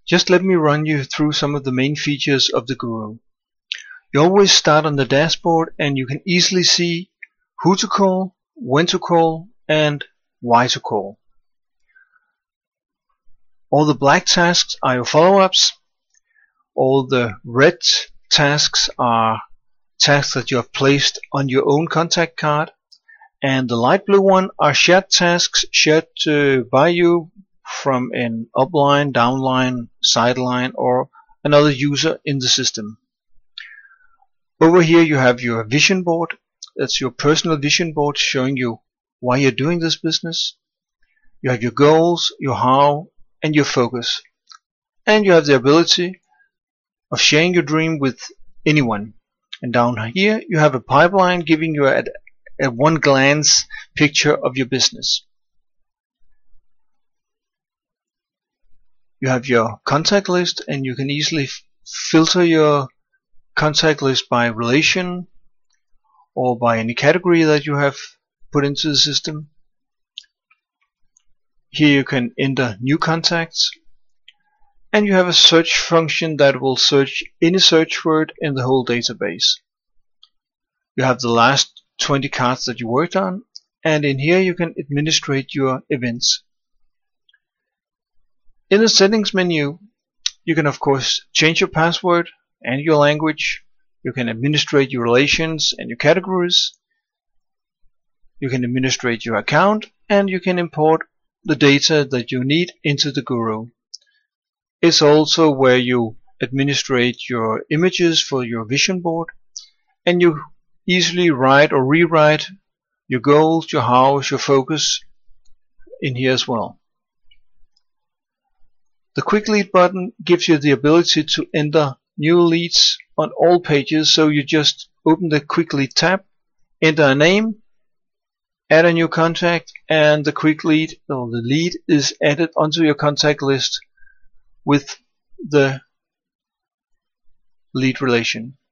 Just let me run you through some of the main features of the Guru. You always start on the dashboard and you can easily see who to call, when to call, and why to call. All the black tasks are your follow-ups. All the red tasks are tasks that you have placed on your own contact card. And the light blue one are shared tasks shared by you from an upline, downline, sideline, or another user in the system. Over here you have your vision board. That's your personal vision board showing you why you're doing this business. You have your goals, your how, and your focus. And you have the ability of sharing your dream with anyone. And down here you have a pipeline giving you a one glance picture of your business. You have your contact list, and you can easily filter your contact list by relation or by any category that you have put into the system. Here you can enter new contacts, and you have a search function that will search any search word in the whole database. You have the last 20 cards that you worked on, and in here you can administrate your events. In the settings menu you can of course change your password and your language. You can administrate your relations and your categories. You can administrate your account, and you can import the data that you need into the Guru. It's also where you administrate your images for your vision board, and you easily write or rewrite your goals, your hows, your focus in here as well. The quick lead button gives you the ability to enter new leads on all pages, so you just open the quick lead tab, enter a name, add a new contact, and the quick lead or the lead is added onto your contact list with the lead relation.